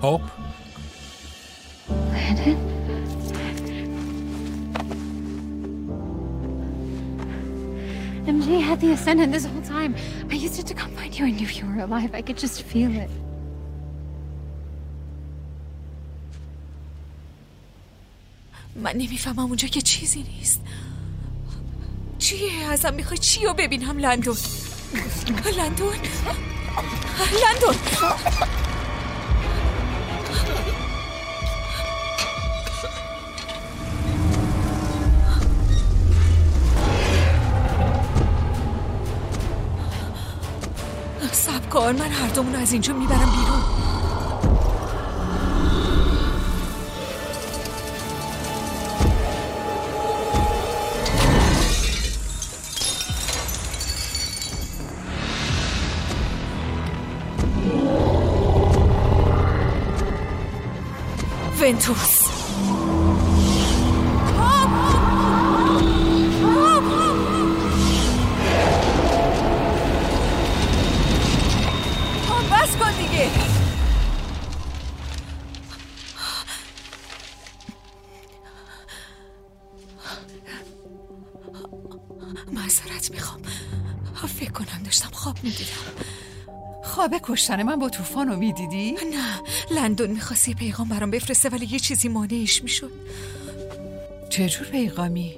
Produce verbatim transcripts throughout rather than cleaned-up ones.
Hope? Landon? M J had the Ascendant this whole time. I used it to come find you. I knew you were alive. I could just feel it. من نمیفهمم اونجا که چیزی نیست. چیه؟ ازم میخوای چی رو ببینم؟ لندون لندون لندون صبر کن، من هر دومون از اینجا میبرم بیرون. ونتوس بس کن دیگه. معذرت میخوام، فکر کنم داشتم خواب میدیدم. خواب کشتن من با طوفان رو میدیدی؟ نه، لندون میخواست یه پیغام برام بفرسته ولی یه چیزی مانعش میشد. چجور پیغامی؟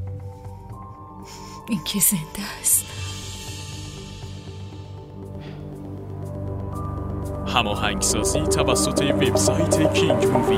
این که زنده است. هماهنگسازی توسط وبسایت کینگ مووی.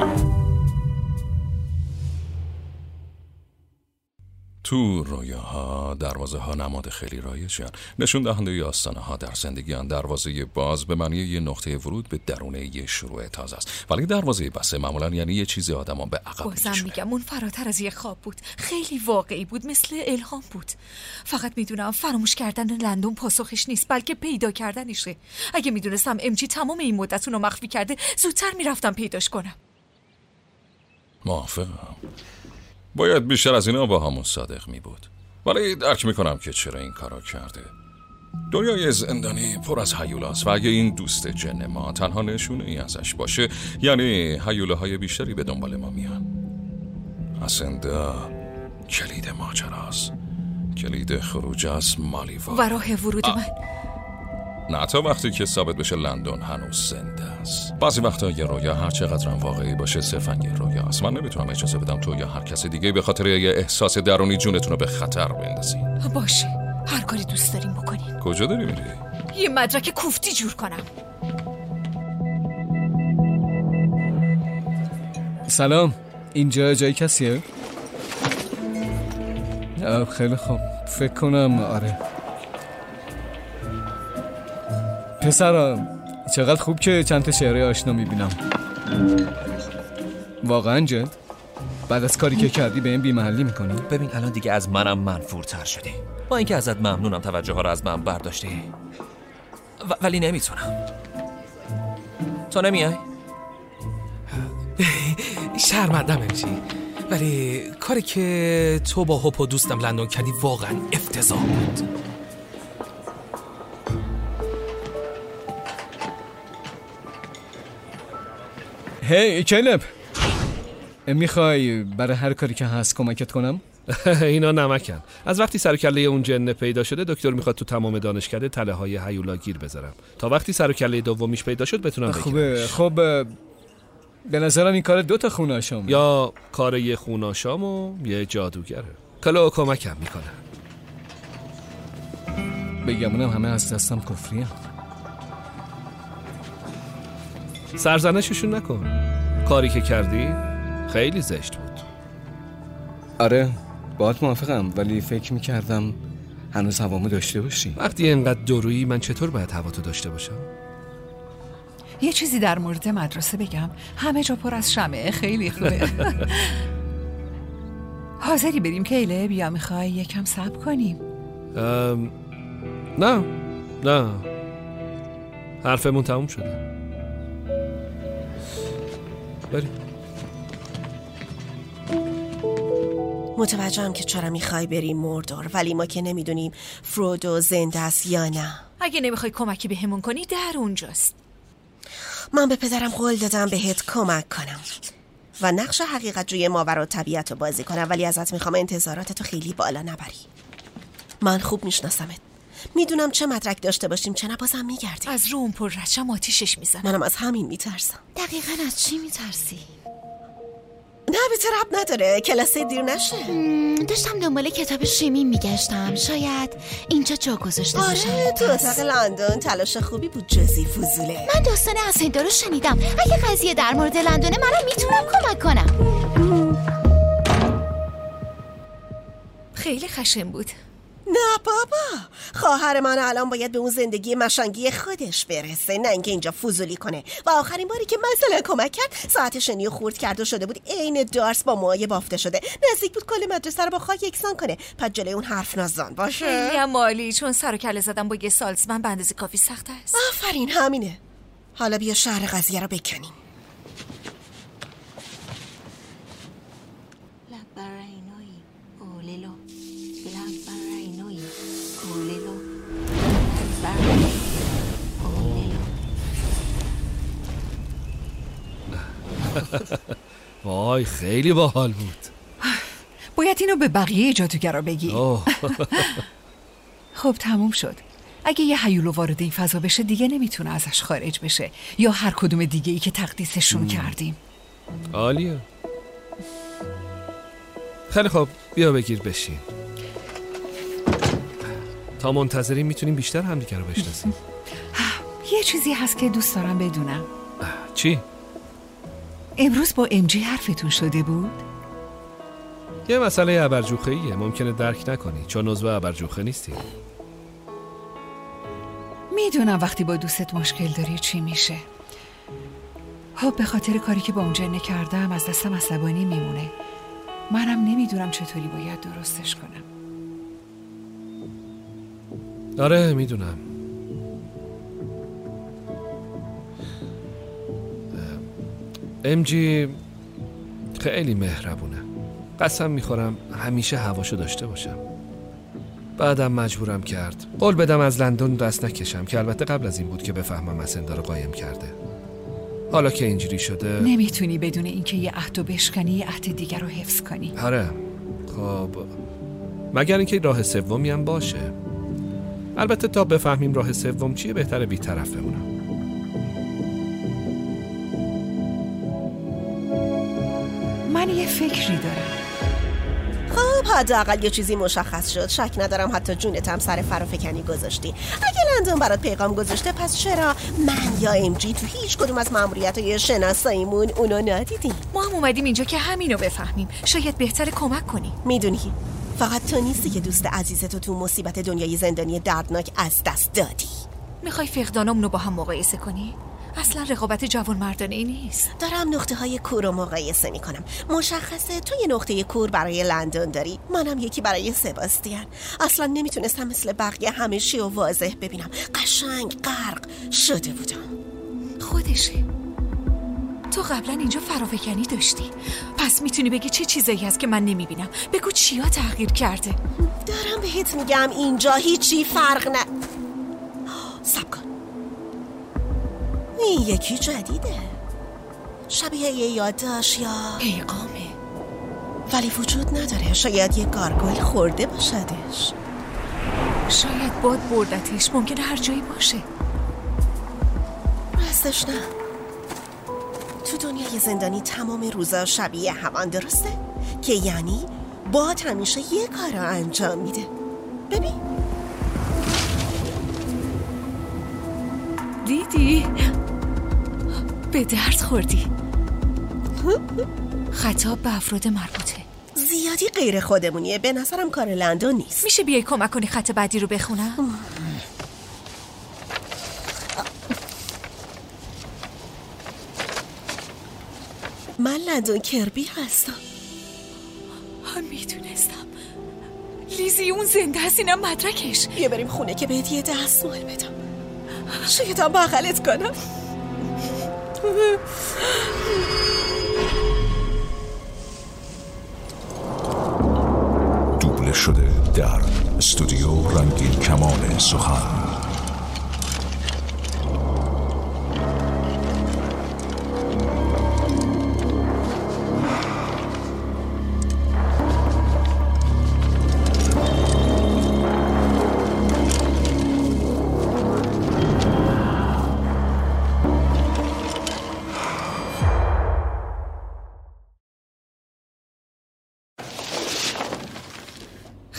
تو رویاها دروازه ها نماد خیلی رایجن. نشون دهنده آستانه ها در زندگیان. دروازه باز به معنی یه نقطه ورود به درونه یه شروع تازه است، ولی دروازه بسته معمولا یعنی یه چیزی آدمو به عقب میکشه. بازم میگم اون فراتر از یه خواب بود، خیلی واقعی بود، مثل الهام بود. فقط میدونم فراموش کردن لندون پاسخش نیست، بلکه پیدا کردنشه. اگه میدونستم ام جی تمام این مدت اونو مخفی کرده، زودتر میرفتم پیداش کنم. موافقم. باید بیشتر از اینا با همون صادق می بود، ولی درک میکنم که چرا این کارا کرده. دنیای زندانی پر از هیولاست و اگه این دوست جن ما تنها نشونه ای ازش باشه، یعنی هیوله های بیشتری به دنبال ما میان. اسندا کلید ماجراست، کلید خروج از مالیوا و راه ورود من. نه تا وقتی که ثابت بشه لندون هنوز زنده است. بعضی وقتا یه رویا هر چقدر هم واقعی باشه صرفاً یه رویاست. من نمیتونم اجازه بدم تو یا هر کس دیگه به خاطر یه احساس درونی جونتون رو به خطر بندازین. باشه، هر کاری دوست داریم بکنین. کجا داری میری؟ یه مدرک کوفتی جور کنم. سلام، اینجا جای کسیه؟ خیلی خوب، فکر کنم آره. پسرا چقدر خوب که چند تا شعر آشنا میبینم. واقعا جد؟ بعد از کاری که کردی به این بی‌محلی میکنی؟ ببین الان دیگه از منم منفورتر شدی، با اینکه ازت ممنونم توجه ها رو از من برداشتی، و... ولی نمیتونم. تو نمیای؟ شرمندم امچی، ولی کاری که تو با هوپ و دوستم لندون کردی واقعا افتضاح بود. هی کلب، میخوای برای هر کاری که هست کمکت کنم؟ اینا نمکن. از وقتی سر و کله اون جن پیدا شده دکتر میخواد تو تمام دانشکده تله های هیولا گیر بذارم تا وقتی سر و کله دومیش پیدا شد بتونم بگیرم. خوبه. خب به نظرم این کار دو تا خوناشام، یا کار یه خوناشام و یه جادوگره. کلو کمکم میکنه. بگمونم همه از دستم کفریه. سرزنششون نکن، کاری که کردی خیلی زشت بود. آره باهات موافقم، ولی فکر میکردم هنوز هوامو داشته باشی. وقتی اینقدر دورویی من چطور باید هواتو داشته باشم؟ یه چیزی در مورد مدرسه بگم، همه جا پر از شمعه، خیلی خوبه. حاضری بریم کیله؟ بیا میخوای یکم صبر کنیم؟ ام... نه نه حرفمون تموم شده، بریم. متوجهم که چرا میخوای بریم موردور، ولی ما که نمیدونیم فرودو زنده است یا نه. اگه نمیخوای کمکی به همون کنی در اونجاست. من به پدرم قول دادم بهت کمک کنم و نقش حقیقت جوی ماورا طبیعت رو بازی کنم، ولی ازت میخوام انتظاراتتو خیلی بالا نبری. من خوب میشناسمت، میدونم چه مدرک داشته باشیم چه نه بازم میگردیم. از رو اون پر رچم آتیشش میزنم. منم از همین میترسم. دقیقاً از چی میترسی؟ نه به ربط نداره، کلاس دیر نشه. داشتم دنبال کتاب شیمی میگشتم، شاید اینجا جا گذاشته باشم. آره تو اتاق لندن تلاش خوبی بود، جزی فضوله. من داستان اسندا رو شنیدم، اگه قضیه در مورد لندنه منم میتونم کمک کنم. خیلی خشن بود. نه بابا، خواهر من الان باید به اون زندگی مشنگی خودش برسه، نه اینکه اینجا فضولی کنه. و آخرین باری که مثلا کمک کرد ساعت شنی خورد کرد و شده بود عین دارس با موهای بافته شده، نزدیک بود کل مدرسه رو با خاک یکسان کنه. پس جلوی اون حرف نزن باشه. خیلی مالی، چون سر و کله زدم با یه سالزمن به اندازه کافی سخت است. آفرین، همینه. حالا بیا شهر قضیه رو بکنیم. وای خیلی باحال بود. باید اینو به بقیه جادوگرا بگی. خب تموم شد. اگه یه هیولو وارد این فضا بشه دیگه نمیتونه ازش خارج بشه، یا هر کدوم دیگه ای که تقدیسشون ام. کردیم. عالیه. خیلی خب بیا بگیر بشین. تا منتظریم میتونیم بیشتر همدیگه رو بشناسیم. یه چیزی هست که دوست دارم بدونم. چی؟ امروز با ام جی حرفتون شده بود؟ یه مسئله ابرجوخه‌ایه، ممکنه درک نکنی چون عضو ابرجوخه نیستی. میدونم وقتی با دوستت مشکل داری چی میشه. خب به خاطر کاری که با اون جنه کردم از دستم عصبانی میمونه. منم نمیدونم چطوری باید درستش کنم. آره میدونم. ام جی خیلی مهربونه. قسم میخورم همیشه هواشو داشته باشم. بعدم مجبورم کرد قول بدم از لندن دست نکشم، که البته قبل از این بود که بفهمم اسندا رو قایم کرده. حالا که اینجوری شده نمیتونی بدون اینکه یه عهدو بشکنی یه عهد دیگر رو حفظ کنی. آره خب مگر اینکه راه سومی هم باشه. البته تا بفهمیم راه سوم چیه بهتره بی‌طرف بمونم. من یه فکری دارم. خب حداقل یه چیزی مشخص شد. شک ندارم حتی جونتم سر فرافکنی گذاشتی. اگه لندن برات پیغام گذاشته پس چرا من یا ام جی تو هیچ کدوم از ماموریت‌های شناساییمون اونو ندیدیم؟ ما هم اومدیم اینجا که همینو بفهمیم. شاید بهتره کمک کنی. میدونی فقط تو نیستی که دوست عزیزتو تو مصیبت دنیای زندانی دردناک از دست دادی. میخوای فقدانامونو با هم مقایسه کنی؟ اصلا رقابت جوان مردانه ای نیست. دارم نقطه های کور رو مقایسه می کنم. مشخصه تو یه نقطه کور برای لندن داری، منم یکی برای سباستیان. اصلا نمیتونستم مثل بقیه همه چی رو واضح ببینم. قشنگ غرق شده بودم. خودشه. تو قبلا اینجا فرافکنی داشتی، پس میتونی بگی چه چیزایی هست که من نمیبینم. بگو چیا تغییر کرده. دارم بهت میگم اینجا هیچی فرق نه. صبر کن، این یکی جدیده، شبیه یه یادداشت یا پیغامه، ولی وجود نداره. شاید یه گارگویل خورده باشدش. شاید باد بردتش، ممکنه هر جایی باشه. راستش نه، تو دنیای زندانی تمام روزا شبیه همان، درسته؟ که یعنی باد همیشه یه کار رو انجام میده. ببین دیدی؟ به درد خوردی. خطاب به افراد مربوطه. زیادی غیر خودمونیه، به نظرم کار لندن نیست. میشه بیای کمک کنی خط بعدی رو بخونم؟ من لندن کربی هستم. هم میدونستم. لیزی اون زنده هست، اینم مدرکش. بیا بریم خونه که بهت یه دستمال بدم. شاید هم بغلت کنم. دوبله شده در استودیو رنگین کمان سخن.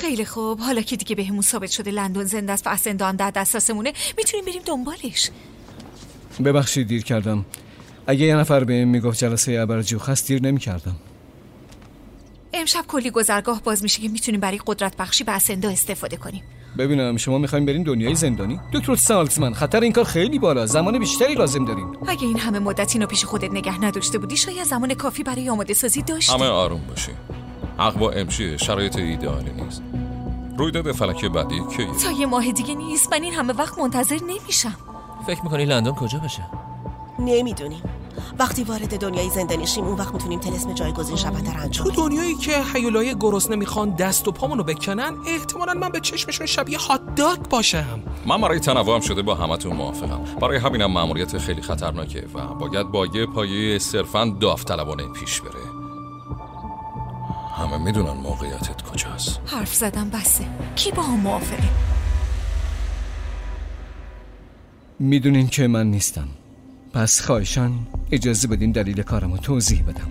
خیلی خوب، حالا که دیگه بهمون ثابت شده لندن زنده است و اسندو هم در دسترسمونه، میتونیم بریم دنبالش. ببخشید دیر کردم. اگه یه نفر بهم میگفت جلسه ابرجوخ هست دیر نمی‌کردم. امشب کلی گذرگاه باز میشه که میتونیم برای قدرت بخشی به اسندا استفاده کنیم. ببینم شما میخواین برین دنیای زندانی؟ دکتر سالزمن، خطر این کار خیلی بالا، زمان بیشتری لازم داریم. اگه این همه مدت اینو پیش خودت نگه نداشته بودی شاید زمان کافی برای آماده سازی داشتی. همه آروم باشی. حق با امچی شرایط ایدئالی نیست. رویداد فلکی بعدی کیه؟ تا یه ماه دیگه نیست. من این همه وقت منتظر نمیشم. فکر میکنی لندن کجا بشه؟ نمیدونیم. وقتی وارد دنیای زندانی شیم اون وقت میتونیم طلسم جایگزین شبه انجام. تو دنیایی که هیولای گرسنه میخوان دست و پامونو بکنن، احتمالاً من به چشمشون شبیه هات داگ باشم. من برای تنوعم شده با همتون موافقم. برای همینم مأموریت خیلی خطرناکه و باید با یه پایه صرفاً داوطلبانه پیش بره. همه میدونن موقعیتت کجاست. حرف زدم بسه. کی با هم موافقه؟ میدونین که من نیستم. پس خواهشاً اجازه بدین دلیل کارمو توضیح بدم.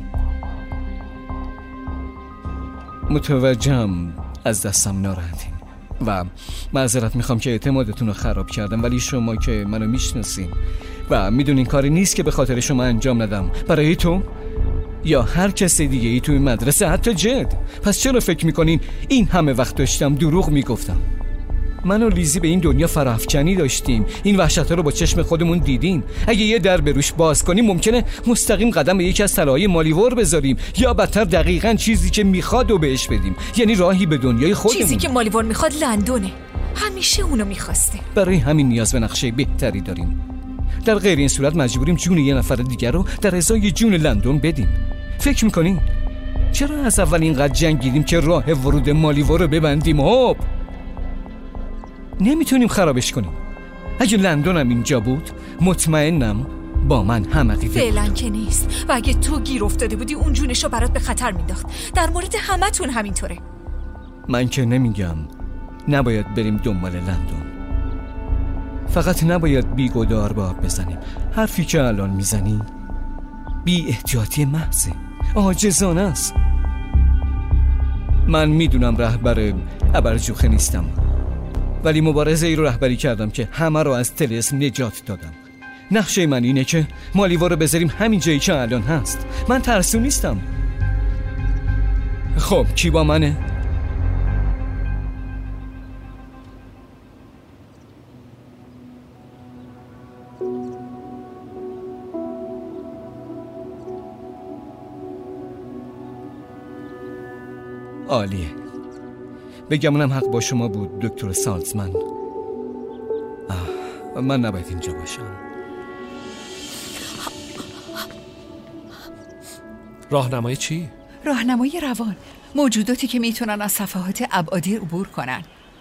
متوجهم از دستم ناراحتین و معذرت میخوام که اعتمادتون رو خراب کردم، ولی شما که منو میشناسین و میدونین کاری نیست که به خاطر شما انجام ندم برای تو یا هر کس دیگه ای توی مدرسه، حتی جد. پس چرا فکر میکنین این همه وقت داشتم دروغ میگفتم؟ من و لیزی به این دنیا فراافکنی داشتیم. این وحشت‌ها رو با چشم خودمون دیدیم. اگه یه در به روش باز کنیم ممکنه مستقیم قدم به یکی از طلاهای مالیور بذاریم یا بدتر دقیقاً چیزی که میخواد و بهش بدیم. یعنی راهی به دنیای خودمون. چیزی که مالیور میخواد لندنه. همیشه اونو میخواسته. برای همین نیاز به نقشه بهتری داریم. در غیر این صورت مجبوریم جون یه نفر دیگر رو در ازای جون لندن بدیم. فکر میکنین چرا از اول اینقدر جنگیدیم که راه ورود مالیور رو ببندیم؟ هوب نمیتونیم خرابش کنیم. اگه لندن هم اینجا بود مطمئنم با من هم عقیده بود. فعلا که نیست و اگه تو گیر افتاده بودی اون جونشو برات به خطر مینداخت. در مورد همتون همینطوره. من که نمیگم نباید بریم دنبال لندن، فقط نباید بیگدار به آب بزنیم. حرفی که الان میزنی بی احتیاطی محضه، عاجزانه است. من میدونم رهبر ابرجوخه نیستم، ولی مبارزه ای رو رهبری کردم که همه رو از طلسم نجات دادم. نقشه من اینه که مالیور رو بذاریم همین جایی که الان هست. من ترسو نیستم. خب کی با منه؟ عالیه. بگمونم حق با شما بود دکتر سالزمن. آه، من نباید اینجا باشم. راهنمای چی؟ راهنمای روان، موجوداتی که میتونن از صفحات ابعادی عبور کنن.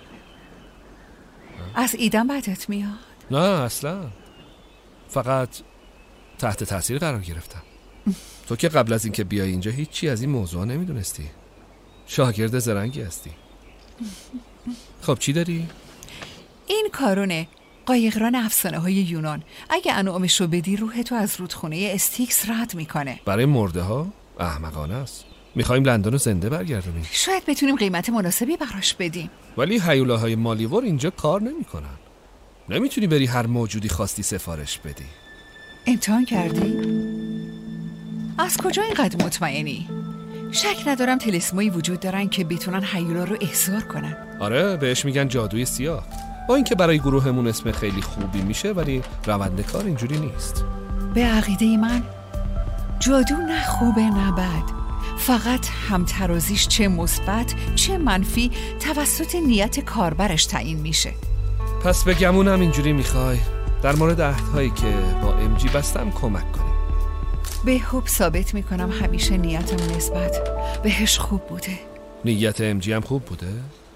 از ایدم بدت میاد؟ نه اصلا، فقط تحت تاثیر قرار گرفتم. تو که قبل از اینکه بیای اینجا هیچی از این موضوع نمیدونستی. شاگرد زرنگی هستی. خب چی داری؟ این کارونه، قایقران افسانه های یونان. اگه انعامش رو بدی روح تو از رودخونه استیکس رد میکنه. برای مرده ها؟ احمقانه است. میخوایم لندن رو زنده برگردونیم. شاید بتونیم قیمت مناسبی براش بدیم. ولی هیولاهای مالیور اینجا کار نمیکنن. نمیتونی بری هر موجودی خواستی سفارش بدی. امتحان کردی؟ از کجا اینقدر مطمئنی؟ شک ندارم طلسمایی وجود دارن که بتونن هیولا رو احضار کنن. آره، بهش میگن جادوی سیاه. با اینکه برای گروهمون اسم خیلی خوبی میشه، ولی روند کار اینجوری نیست. به عقیده من جادو نه خوبه نه بد، فقط همترازیش چه مثبت چه منفی توسط نیت کاربرش تعیین میشه. پس بگمونم اینجوری میخوای در مورد عهدهایی که با امجی بستم کمک کنی. به حب ثابت میکنم همیشه نیتم نسبت بهش خوب بوده. نیت امجی هم خوب بوده؟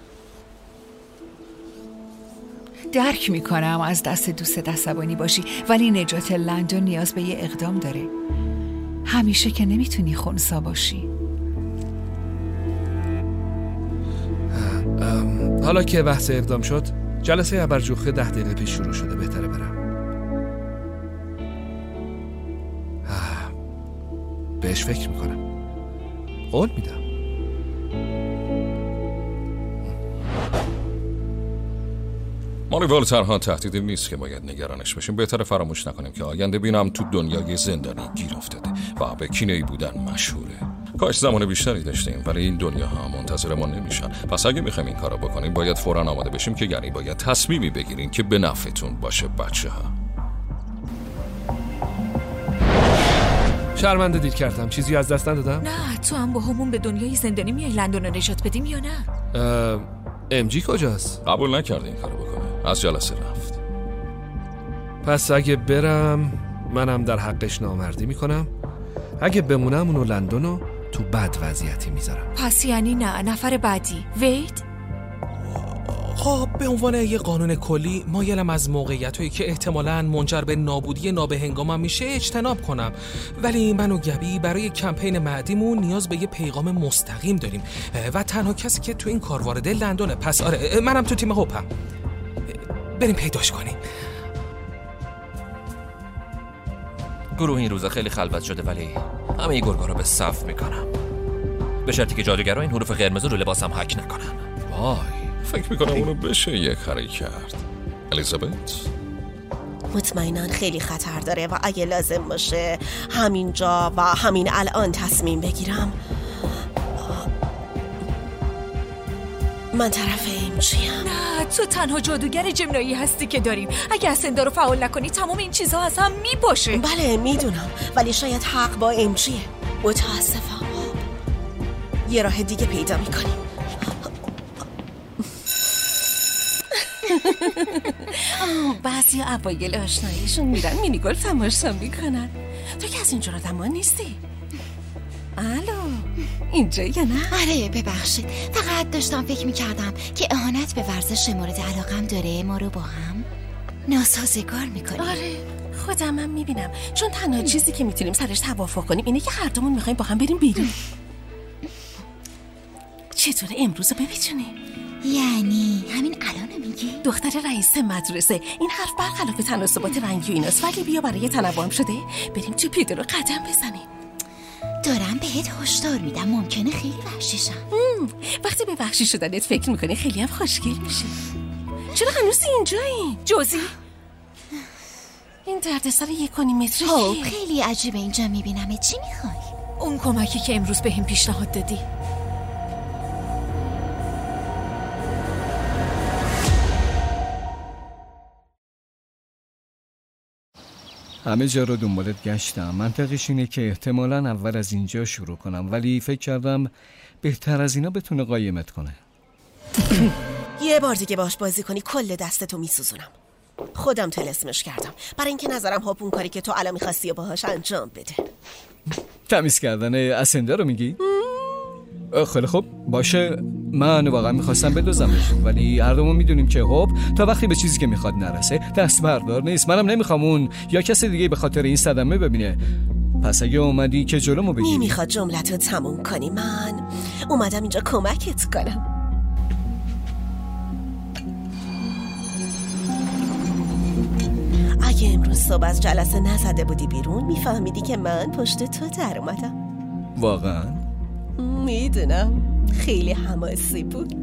درک میکنم از دست دوست عصبانی باشی، ولی نجات لندن نیاز به یه اقدام داره. همیشه که نمیتونی خنثی باشی. حالا که بحث اقدام شد، جلسه ابرجوخه ده دقیقه پیش شروع شده، بهتره برم. بهش فکر میکنم. قول میدم. ماریوال تنها تهدیدی نیست که باید نگرانش بشیم. بهتره فراموش نکنیم که آینده بینم تو دنیای زندانی گیر افتاده و به کینه‌ای بودن مشهوره. کاش زمان بیشتری داشتیم، ولی این دنیا ها منتظر ما نمیشن. پس اگه میخوایم این کارو بکنیم باید فوراً آماده بشیم، که یعنی باید تصمیمی بگیریم که به نفعتون باشه بچه‌ها. شرمنده دیر کردم. چیزی از دست ندادم؟ نه، تو هم با همون به دنیای زندانی میای لندن رو نجات بدیم یا نه؟ ام جی کجاست؟ قبول نکرده این کارو بکنه، از جلسه رفت. پس اگه برم منم در حقش نامردی میکنم. اگه بمونم اونو لندنو تو بد وضعیتی میذارم. پس یعنی نه، نفر بعدی وید؟ خب به عنوان یه قانون کلی مایلم از موقعیتایی که احتمالاً منجر به نابودی نابهنگامم میشه اجتناب کنم، ولی من و گبی برای کمپین بعدیمون نیاز به یه پیغام مستقیم داریم و تنها کسی که تو این کار وارده لندنه. پس آره، منم تو تیم هوپم. بریم پیداش کنیم. گروه این روزا خیلی خلوت شده، ولی همه ای گرگا رو به صف میکنم، به شرطی که جادوگرا این حروف قرمز رو لباسم حک نکنن. وای، فکر میکنم اونو بشه یه کاری کرد. الیزابت؟ مطمئناً خیلی خطر داره و اگه لازم باشه همینجا و همین الان تصمیم بگیرم، من طرف ایمجیم. نه، تو تنها جادوگر جمنایی هستی که داریم. اگه اسندا رو فعال نکنی تمام این چیزها از هم میپاشه. بله میدونم، ولی شاید حق با ایمجیه. متاسفم. یه راه دیگه پیدا میکنیم. بعضی اوایل آشناییشون میرن مینی گلف تماشا میکنن. تو که از اینجور آدم ها نیستی؟ الو، اینجا یا نه؟ آره ببخشید، فقط داشتم فکر میکردم که اهانت به ورزش مورد علاقم داره ما رو با هم ناسازگار میکنیم. آره خودم هم میبینم، چون تنها چیزی که میتونیم سرش توافق کنیم اینه که هر دومون میخوایم با هم بریم بیرون. چطوره امروز رو ببینیم؟ یعنی همین الان میگی؟ دختر رئیس مدرسه، این حرف برخلاف تناسبات رنگی و ایناست، ولی بیا برای تنوع هم شده بریم تو پیاده رو قدم بزنیم. دارم بهت هشدار میدم ممکنه خیلی وحشی شم. وقتی به وحشی شدنت فکر میکنی خیلی هم خوشگل میشه. چرا هنوز اینجایی؟ جوزی این دردسر یک و نیم متری خب خیلی عجیبه اینجا میبینم. چی میخوای؟ اون کمکی که امروز بهم پیشنهاد دادی. همه جا رو دنبالت گشتم. منطقش اینه که احتمالاً اول از اینجا شروع کنم، ولی فکر کردم بهتر از اینا بتونه قایمت کنه. یه بار دیگه باش بازی کنی کل دستتو میسوزونم. خودم طلسمش کردم برای اینکه نظرم هاپ اون کاری که تو الان میخواستی و باهاش انجام بده. تمیز کردن اسنده رو میگی؟ خیلی خوب باشه، من واقعا میخواستم بدوزمش، ولی هر دومون میدونیم که خب تا وقتی به چیزی که میخواد نرسه دست بردار نیست. منم نمیخوام اون یا کسی دیگه به خاطر این صدمه ببینه. پس اگه اومدی که جلومو بگیری. نمیخواد جملتو تموم کنی، من اومدم اینجا کمکت کنم. اگه امروز صبح از جلسه نزده بودی بیرون میفهمیدی که من پشت تو در اومدم. واقعا؟ میدونم خیلی حماسی بود.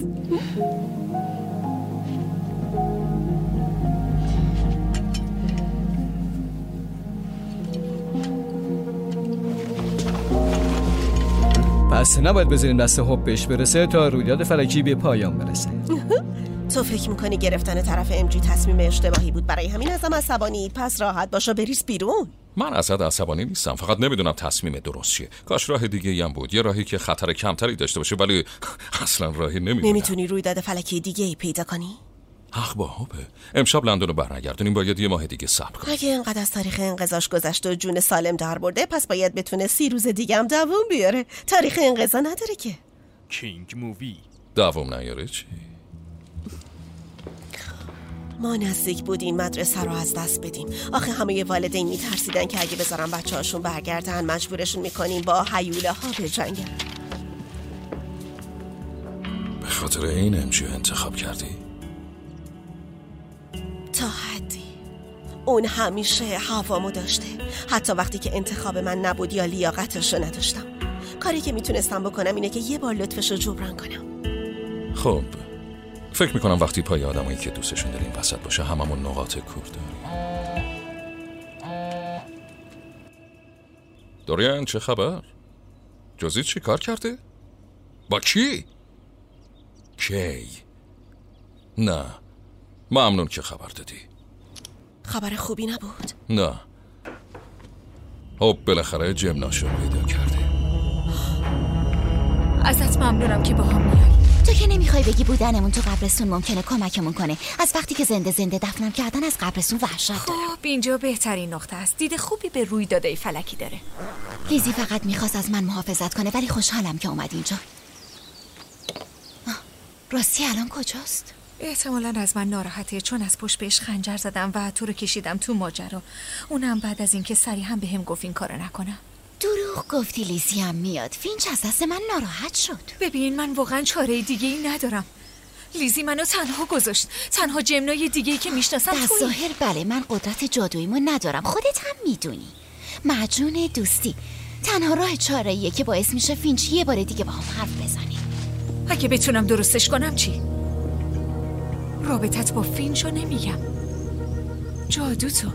پس نباید بذاریم دست هوپ بهش برسه تا رویداد فلکی به پایان برسه. تو فکر میکنی گرفتن طرف ام جی تصمیم اشتباهی بود، برای همین ازم عصبانی؟ پس راحت باشو بریز بیرون. من ازت عصبانی نیستم، فقط نمیدونم تصمیم درست چیه. کاش راه دیگه هم بود، یه راهی که خطر کمتری داشته باشه، ولی اصلا راهی نمیدونم. نمیتونی رویداد فلکی دیگه ای پیدا کنی؟ حق با هوپه. امشب لندن رو برنگردونیم، باید یه ماه دیگه صبر کنیم. اگه اینقدر از تاریخ انقضاش گذشت و جون سالم در برده، پس باید بتونه سی روز دیگه هم دووم بیاره. تاریخ انقضا نداره که. کینگ مووی. دووم نیاره چی؟ ما نزدیک بودیم مدرسه رو از دست بدیم. آخه همه والدین میترسیدن که اگه بذارن بچه هاشون برگردن مجبورشون میکنیم با هیوله ها بجنگن. به خاطر این ام جی انتخاب کردی؟ تا حدی. اون همیشه هوامو داشته، حتی وقتی که انتخاب من نبود یا لیاقتشو نداشتم. کاری که میتونستم بکنم اینه که یه بار لطفشو جبران کنم. خب فکر میکنم وقتی پای آدمایی که دوستشون داریم وسط باشه هممون نقاط کور داریم. دوریان چه خبر؟ جوزی چی کار کرده؟ با کی؟ کی؟ نه ممنون که خبر دادی. خبر خوبی نبود؟ نه. خب بالاخره جمناشو پیدا کرده. ازت ممنونم که با هم میای. تو که نمیخوای بگی بودنمون تو قبرستون ممکنه کمکمون کنه. از وقتی که زنده زنده دفنم کردن از قبرستون وحشت دارم. خب اینجا بهترین نقطه است. دید خوبی به رویدادهای فلکی داره. لیزی فقط میخواست از من محافظت کنه ولی خوشحالم که اومد اینجا. راستی الان کجاست؟ احتمالاً از من ناراحته چون از پشت بهش خنجر زدم و تو رو کشیدم تو ماجرا. اونم بعد از اینکه صریحا بهم گفت این کارو نکنم. دروغ گفتی. لیزی هم میاد. فینچ از دست من ناراحت شد. ببین من واقعا چاره دیگه ای ندارم. لیزی منو تنها گذاشت. تنها جمنای دیگه ای که میشناسم توی. در ظاهر بله من قدرت جادوییمو ندارم. خودت هم میدونی. مجنون دوستی تنها راه چاره ایه که باعث میشه فینچ یه بار دیگه با هم حرف بزنیم. اگه بتونم درستش کنم چی؟ رابطت با فینچو نمیگم، جادو تو.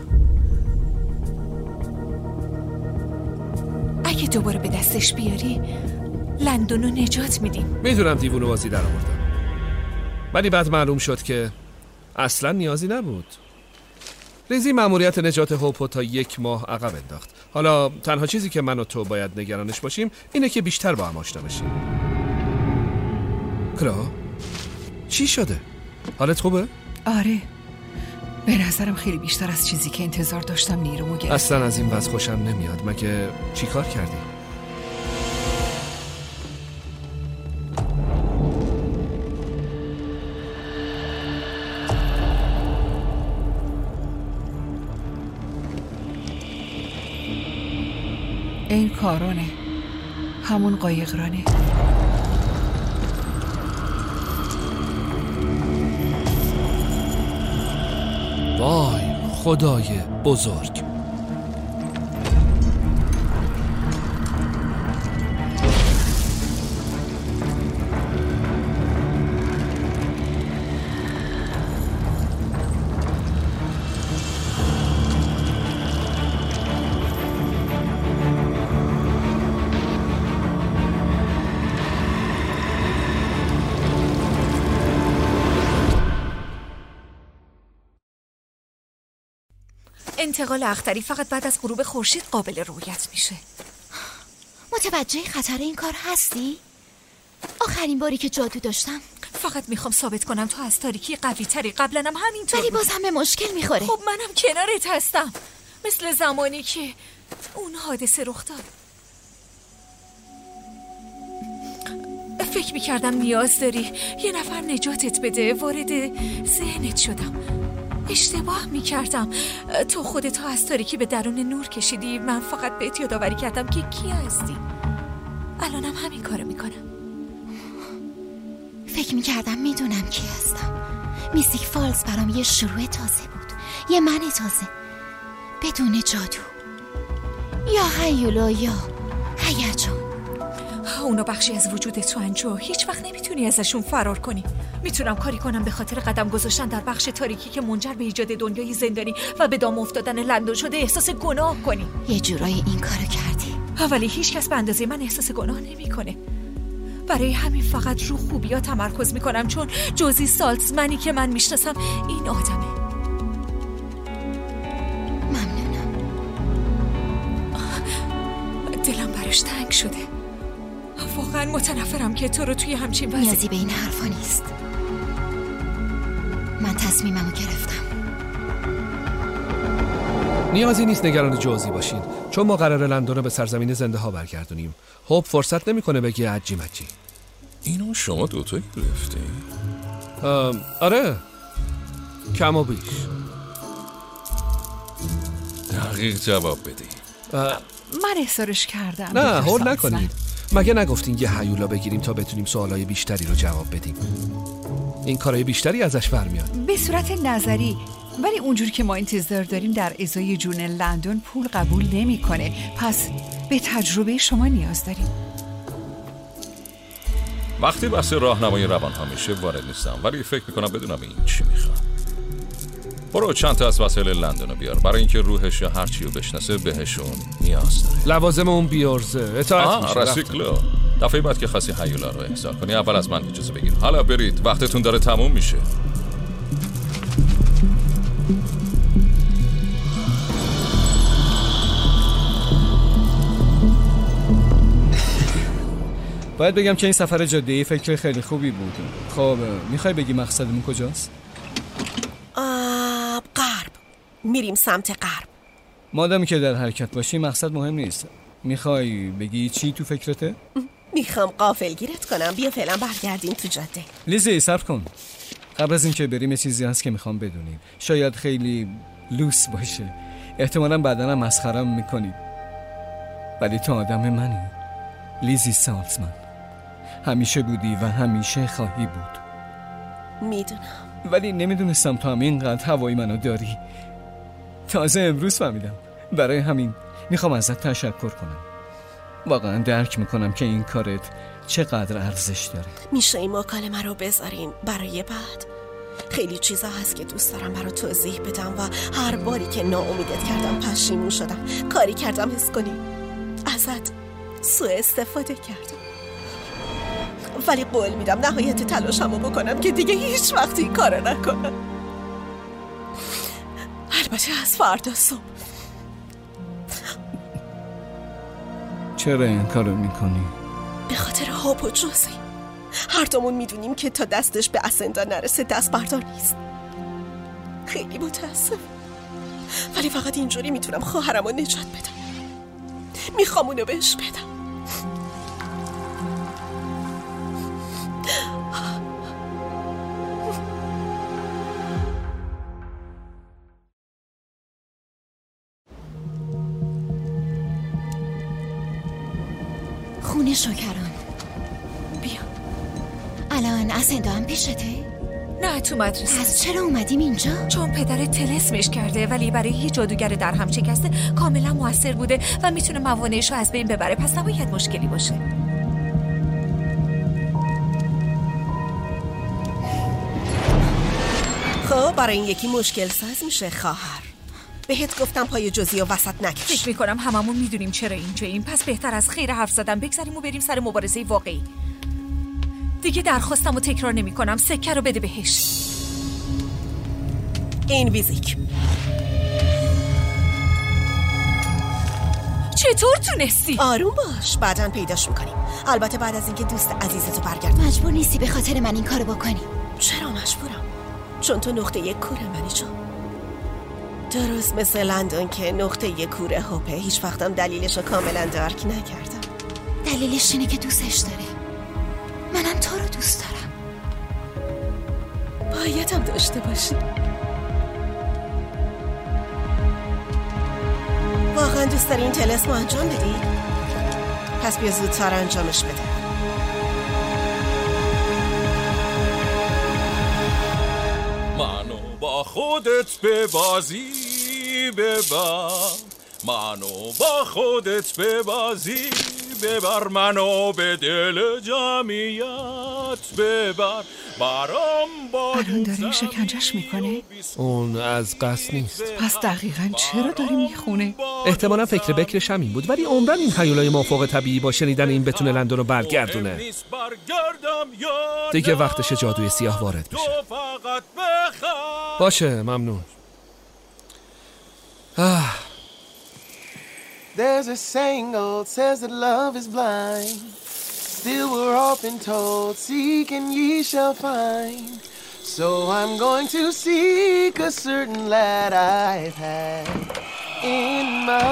اگه دوباره به دستش بیاری لندنو نجات میدیم. میدونم دیوونو بازی در آوردم ولی بعد معلوم شد که اصلا نیازی نبود. لیزی مأموریت نجات هوپو تا یک ماه عقب انداخت. حالا تنها چیزی که من و تو باید نگرانش باشیم اینه که بیشتر با هم آشنا بشیم. کلا چی شده؟ حالت خوبه؟ آره به نظرم خیلی بیشتر از چیزی که انتظار داشتم نیرومو گرفت. اصلا از این وضع خوشم نمیاد. مگه چی کار کردی؟ این کارونه همون قایقرانه. وای خدای بزرگ. انتقال اختری فقط بعد از غروب خورشید قابل رؤیت میشه. متوجه خطر این کار هستی؟ آخرین باری که جادو داشتم فقط میخوام ثابت کنم تو از تاریکی قوی تری. قبلا هم همینطور ولی باز هم به مشکل میخوره. خب منم کنارت هستم مثل زمانی که اون حادثه رخ داد. فکر میکردم نیاز داری یه نفر نجاتت بده. وارد ذهنت شدم. اشتباه میکردم. تو خودت ها از تاریکی به درون نور کشیدی. من فقط بهت یادآوری کردم که کی هستی. الانم همین کارو میکنم. فکر میکردم میدونم کی هستم. میستیک فالز برام یه شروع تازه بود. یه من تازه بدون جادو یا هیولا یا هیجان. اونا بخشی از وجود تو انجو. هیچ وقت نمیتونی ازشون فرار کنی. میتونم کاری کنم به خاطر قدم گذاشتن در بخش تاریکی که منجر به ایجاد دنیای زندانی و به دام افتادن لندن شده احساس گناه کنی. یه جورایی این کارو کردی. ولی هیچ کس به اندازه من احساس گناه نمیکنه. برای همین فقط رو خوبی‌ها تمرکز میکنم چون جوزی سالتزمنی که من میشناسم این آدمه. ممنونم. دلم براش تنگ شده. واقعا متنفرم که تو رو توی همچین وضعی. نیازی به این حرفا نیست. من تصمیممو گرفتم. نیازی نیست نگران جوزی باشین چون ما قراره لندن رو به سرزمین زنده ها برگردونیم. هوب فرصت نمیکنه بگه عجی مجی. اینو شما دوتا گرفتی؟ آره کم و بیش. دقیق جواب بدی. من احضارش کردم. نه هول نکنید. مگه نگفتین یه هیولا بگیریم تا بتونیم سوالای بیشتری رو جواب بدیم؟ این کارهای بیشتری ازش برمیاد. به صورت نظری ولی اونجوری که ما انتظار داریم در ازای جون لندن پول قبول نمیکنه. پس به تجربه شما نیاز داریم. وقتی بحث راهنمای روان ها میشه وارد نیستم، ولی فکر میکنم بدونم این چی میخواد. برو چند تا از وسایل لندن رو بیار برای اینکه روحش یا هر چی رو بشناسه بهشون نیاز داره. لوازم اون بیارزه اطاعت میشه. رسیکلو. دفعه بعد که خاصی هیولا رو احضار کنی اول از من اجازه بگیر. حالا برید، وقتتون داره تموم میشه. باید بگم که این سفر جاده‌ای فکر خیلی خوبی بود. خب میخوای بگی مقصدمون کجاست؟ آب غرب. میریم سمت غرب. مادامی که در حرکت باشی مقصد مهم نیست. میخوای بگی چی تو فکرته؟ میخوام غافلگیرت کنم. بیا فعلا برگردیم تو جاده. لیزی صبر کن. قبل از این که بریم چیزی هست که میخوام بدونیم. شاید خیلی لوس باشه. احتمالاً بعداً هم مسخره‌ام میکنی. ولی تو آدم منی. لیزی سالزمن. همیشه بودی و همیشه خواهی بود. میدونم. ولی نمیدونستم تو هم اینقدر هوای منو داری. تازه امروز فهمیدم. برای همین میخوام ازت تشکر کنم. واقعا درک میکنم که این کارت چقدر ارزش داره. میشه این مکالمه رو بذاریم برای بعد؟ خیلی چیزا هست که دوست دارم برای توضیح بدم و هر باری که ناامیدت کردم پشیمون شدم. کاری کردم حس کنی ازت سوء استفاده کردم، ولی قول میدم نهایت تلاشمو بکنم که دیگه هیچ وقت این کارو نکنم. البته از فردا صبح. چرا این کارو میکنی؟ به خاطر هاپ و جوزی. هر دومون میدونیم که تا دستش به اسندا نرسه دست بردار نیست. خیلی متاسفم، ولی فقط اینجوری میتونم خواهرمو نجات بدم. میخوام اونو بهش بدم. خونه شکران. بیا. الان اسندا هم پیشته؟ نه تو مدرسه. پس چرا اومدیم اینجا؟ چون پدر تلسمش کرده، ولی برای یه جادوگر در هم شکسته کاملا موثر بوده و میتونه موانعش رو از بین ببره، پس نباید مشکلی باشه. خب برای این یکی مشکل ساز میشه خواهر. بهت گفتم پای جزئی و وسط نکش. فکر میکنم هممون میدونیم چرا اینجاییم، پس بهتر از خیر حرف زدن بگذاریم و بریم سر مبارزه واقعی. دیگه درخواستم رو تکرار نمی کنم. سکه رو بده بهش. این ویزیک. چطور تونستی؟ آروم باش، بعداً پیداش میکنیم. البته بعد از اینکه دوست عزیزتو برگرد. مجبور نیستی به خاطر من این کارو بکنی. چرا مجبورم؟ چون تو نقطه یک کوره منی جان. درست مثل لندن که نقطه یک کوره هوپه. هیچ وقتم دلیلشو کاملا درک نکردم. دلیلش اینه که دوستش داره. منم تو رو دوست دارم. بایدم داشته باشی. واقعا دوست داری این طلسم رو انجام بدی؟ پس بیا زودتر انجامش بده. منو با خودت به بازی ببر، منو با خودت به بازی ببر، منو به دل جمعیت ببر، برام با الان داره این شکنجش میکنه؟ اون از قصد نیست. پس دقیقاً چرا داره میخونه؟ احتمالاً فکر بکرش همین بود، ولی عمرن این هیولای مافوق طبیعی با شنیدن این بتونه لندن رو برگردونه. دیگه وقتش جادوی سیاه وارد بشه. باشه ممنون. آه. There's a saying old says that love is blind. Still we're often told, seek and ye shall find. So I'm going to seek a certain lad I've had in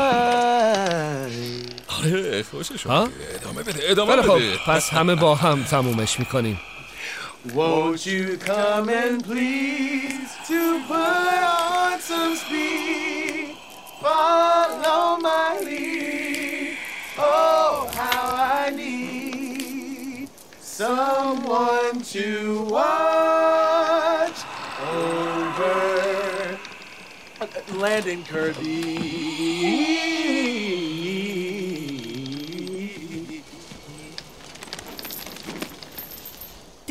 mind. آره خوشش اومد. ادامه بده ادامه بده. بده. پس همه با هم تمومش میکنیم. Won't you come and please to put on some speed? Follow my lead. Oh, how I need someone to watch over Landon Kirby.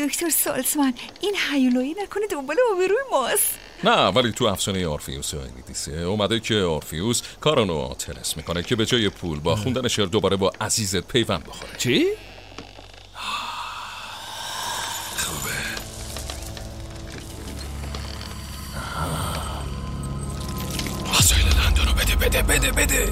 دکتر سالزمن، این هیولایی نکنه دنبال آبروی ماست؟ نه، ولی تو افسانه اورفیوس و اریدیسه اومده که اورفیوس کارانو تلس میکنه که به جای پول با خوندن شعر دوباره با عزیزت پیوند بخوره. چی؟ خوبه. وسایل لندن رو بده بده بده بده.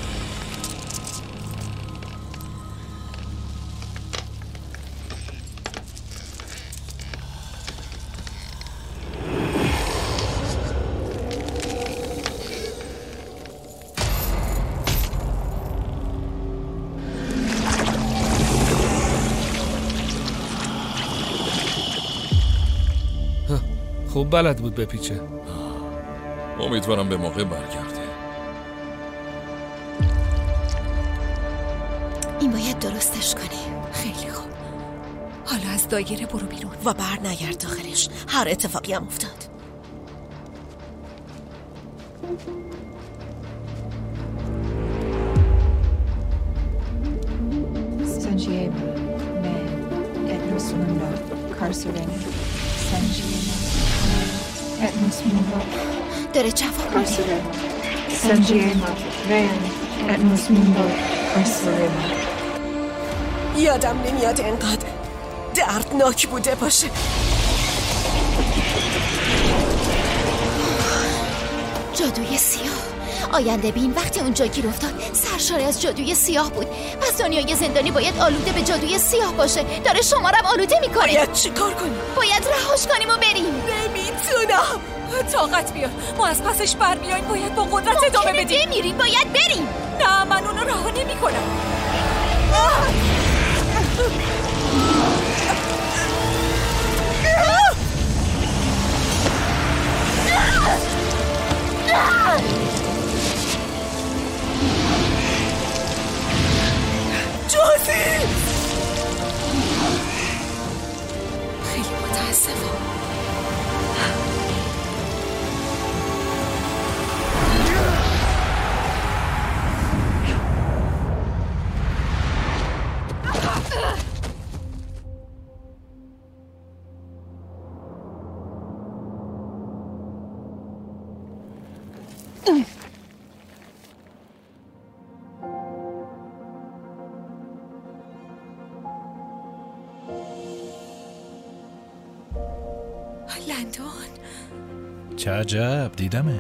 خوب بلد بود بپیچه. امیدوارم به موقع برگرده. این باید درستش کنی. خیلی خوب. حالا از دایره برو بیرون و بر نگرد داخلش. هر اتفاقی هم افتاد. Sanjiema, man, etnos mundo, carcerena. Sanjiema, etnos mundo, داره جواب میده. carcerena. Sanjiema, man, etnos mundo, carcerena. یادم نمیاد انقدر دردناک بوده باشه. جادوی سیاه. آینده بین وقتی اونجا گیر افتاد سرشار از جادوی سیاه بود. پس دنیای زندانی باید آلوده به جادوی سیاه باشه. داره شمارم آلوده میکنه. باید چی کار کنیم؟ باید رهاش کنیم و بریم. نمیتونم. طاقت بیار، ما از پسش بر بیاییم. باید با قدرت ادامه بدیم. بمیریم، باید بریم. نه، من اونو رها نمی کنم. جوزی! خیلی متاسفم. لندن، چه عجب دیدمت.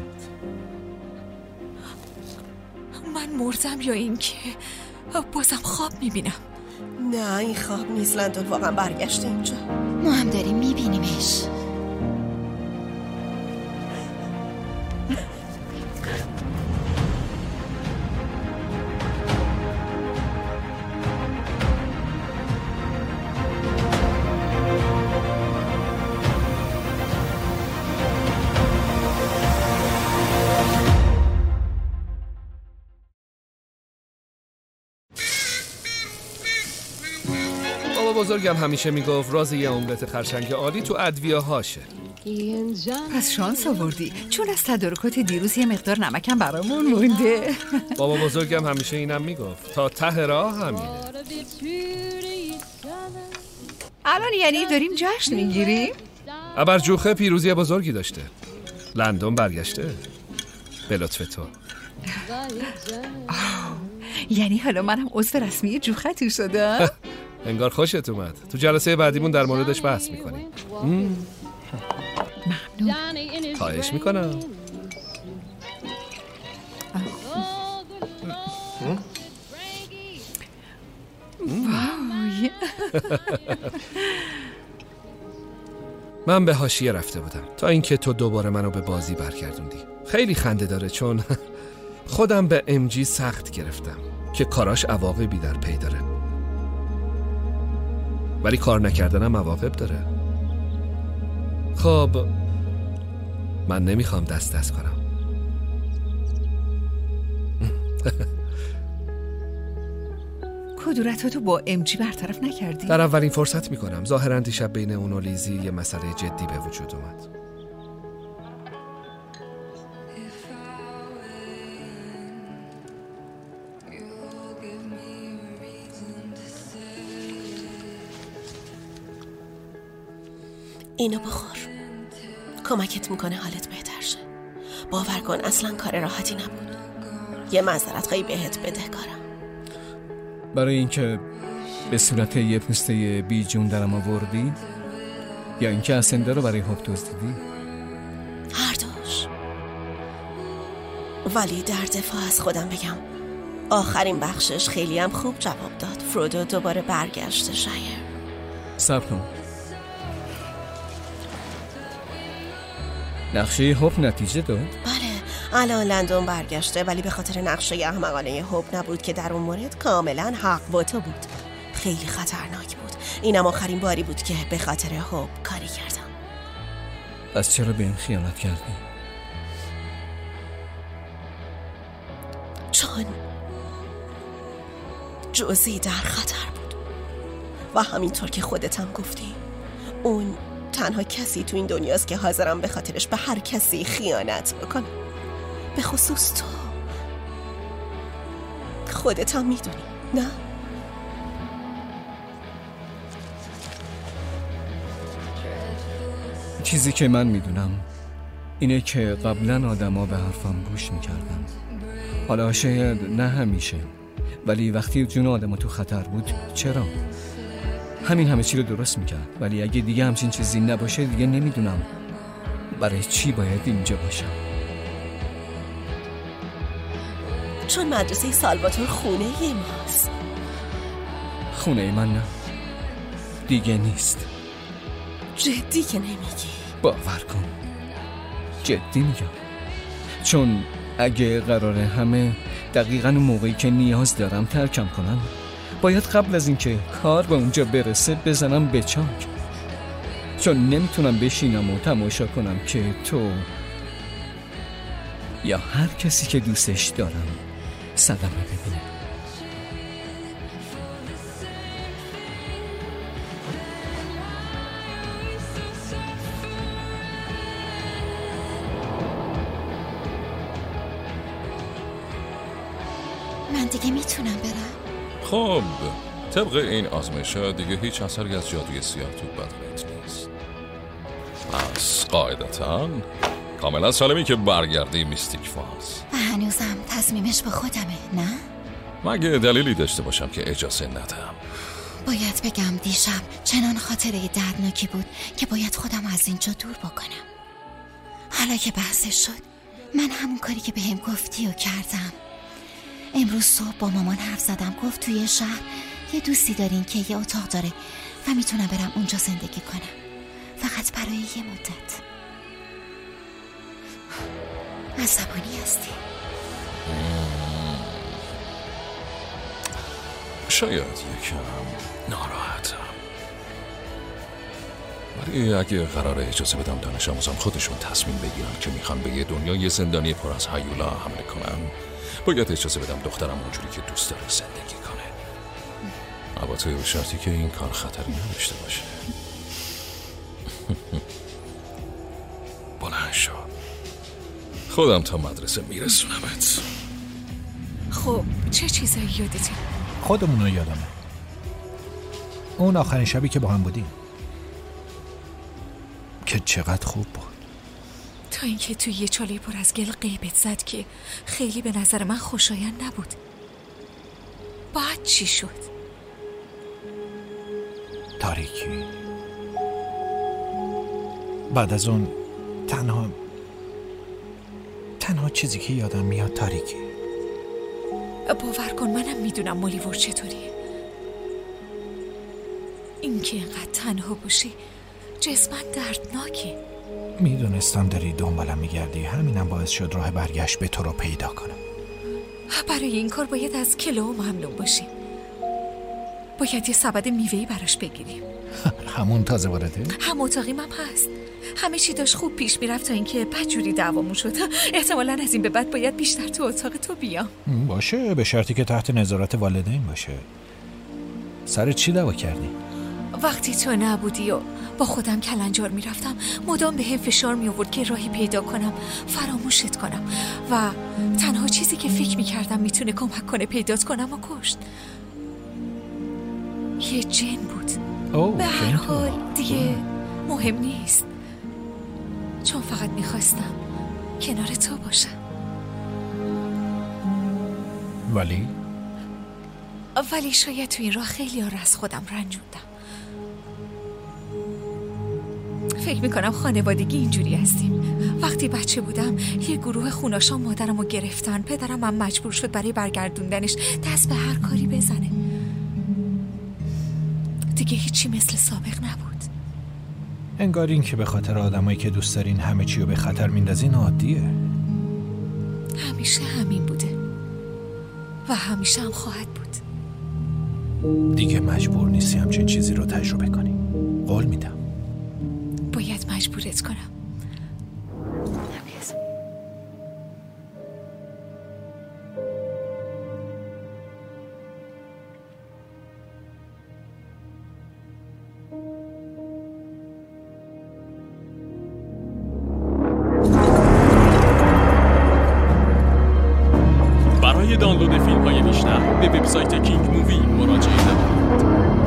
من مردم یا اینکه بازم خواب میبینم؟ نه، این خواب نیست. لندن واقعا برگشته اینجا. ما هم داریم میبینیمش. بزرگم همیشه میگفت راز یه املت خرچنگ عالی تو ادویه هاشه. پس شانس آوردی، چون از تدارکات دیروز یه مقدار نمکم برامون مونده. بابا بزرگم همیشه اینم میگفت تا ته راه همینه. الان یعنی داریم جشن میگیریم؟ ابرجوخه پیروزی بزرگی داشته. لندن برگشته به لطف تو. یعنی حالا منم عضو رسمی جوخه تو شدم؟ انگار خوشت اومد. تو جلسه بعدیمون در موردش بحث میکنیم. ممنون. خواهش میکنم. وای. من به حاشیه رفته بودم تا اینکه تو دوباره منو به بازی برگردوندی. خیلی خنده داره چون خودم به ام جی سخت گرفتم که کاراش عواقبی در پی داره، ولی کار نکردنم عواقب داره. خب من نمیخوام دست دست کنم. کدورتاتو با ام جی برطرف نکردی؟ در اولین فرصت میکنم. ظاهراً دیشب بین اون و لیزی یه مسئله جدی به وجود اومد. اینو بخور، کمکت میکنه حالت بهتر شه. باور کن اصلا کار راحتی نبود. یه معذرت خواهی بهت بدهکارم. برای اینکه به صورت یه پوسته بی جون درم آوردی یا اینکه اسنده رو برای حب دزدیدی؟ هر دوش. ولی در دفاع از خودم بگم آخرین بخشش خیلی هم خوب جواب داد. فرودو دوباره برگشت شایر. صبر کن. نقشه حب نتیجه داد؟ بله، الان لندن برگشته، ولی به خاطر نقشه احمقانه حب نبود که در اون مورد کاملا حق با تو بود. خیلی خطرناک بود. اینم آخرین باری بود که به خاطر حب کاری کردم. پس چرا به این خیانت کردی؟ چون جوزی در خطر بود و همینطور که خودت هم گفتی اون تنها کسی تو این دنیاست که حاضرم به خاطرش به هر کسی خیانت بکنم، به خصوص تو. خودت هم میدونی نه؟ چیزی که من میدونم اینه که قبلا آدما به حرفم گوش میکردن. حالا شاید نه همیشه، ولی وقتی جون آدما تو خطر بود چرا؟ همین همه چی رو درست میکرد. ولی اگه دیگه همچین چیزی نباشه دیگه نمیدونم برای چی باید اینجا باشم. چون مدرسه سالواتور خونه ی ماست. خونه من نه، دیگه نیست. جدی که نمیگی؟ باور کن جدی میگم. چون اگه قراره همه دقیقاً اون موقعی که نیاز دارم ترکم کنن، باید قبل از اینکه کار به اونجا برسه بزنم به چاک. چون نمیتونم بشینم و تماشا کنم که تو یا هر کسی که دوستش دارم صدمه ببینه. من دیگه میتونم برم؟ خب طبق این آزمایش دیگه هیچ اثری از جادوی سیاه تو بدنت نیست. پس قاعدتاً کاملا سالمی که برگردی میستیک فالز. و هنوزم تصمیمش با خودمه نه؟ مگه دلیلی داشته باشم که اجازه ندم؟ باید بگم دیشب چنان خاطره دردناکی بود که باید خودم از اینجا دور بکنم. حالا که بحثش شد، من همون کاری که بهم گفتی و کردم. امروز صبح با مامان حرف زدم، گفت توی شهر یه دوستی دارین که یه اتاق داره و میتونم برم اونجا زندگی کنم، فقط برای یه مدت. عصبانی هستی؟ شاید یکم ناراحتم، ولی اگه قراره اجازه بدم دانش آموزان خودشون تصمیم بگیرن که میخوان به یه دنیای زندانی پر از هیولا حمله کنن، باید اجازه بدم دخترم اونجوری که دوست داره زندگی کنه. البته به شرطی که این کار خطری نداشته باشه. بلند شو، خودم تا مدرسه میرسونمت. خب چه چیزایی یادتی؟ خودمون رو یادمه. اون آخرین شبی که با هم بودیم که چقدر خوب بود. تا اینکه توی یه چاله پر از گل غیبت زد که خیلی به نظر من خوشایند نبود. بعد چی شد؟ تاریکی. بعد از اون تنها تنها چیزی که یادم میاد تاریکی. باور کن منم میدونم مالیور چطوریه. این که اینقدر تنها باشی جسمن دردناکه. میدونستم داری دنبالم میگردی، همینم باعث شد راه برگشت به تو رو پیدا کنم. برای این کار باید از کلو ممنون باشیم. باید یه سبد میوه‌ای براش بگیریم. همون تازه وارده؟ هم اتاقیم هم هست. همه چی داشت خوب پیش میرفت تا اینکه بدجوری دعوامون شد. احتمالاً از این به بعد باید بیشتر تو اتاق تو بیام. باشه، به شرطی که تحت نظارت والدین باشه. سر چی دعوا کردی؟ وقتی تو نبودی و با خودم کلنجار میرفتم، مدام به هم فشار می آورد که راهی پیدا کنم فراموشت کنم و تنها چیزی که فکر میکردم میتونه کمک کنه پیدات کنم و کشت. یه جن بود. به هر حال دیگه مهم نیست، چون فقط میخواستم کنار تو باشم. ولی؟ ولی شاید تو این راه خیلی ها از خودم رنجوندم. فکر میکنم خانوادگی اینجوری هستیم. وقتی بچه بودم یه گروه خوناشان مادرم رو گرفتن. پدرم هم مجبور شد برای برگردوندنش دست به هر کاری بزنه. دیگه هیچی مثل سابق نبود. انگار این که به خاطر آدمایی که دوست دارین همه چی رو به خطر میندازین عادیه. همیشه همین بوده و همیشه هم خواهد بود. دیگه مجبور نیستی همچین چیزی رو تجربه کنی. قول میدم. باید مجبورت کنم. برای دانلود فیلم های بیشتر به وبسایت کینگ مووی مراجعه نمایید.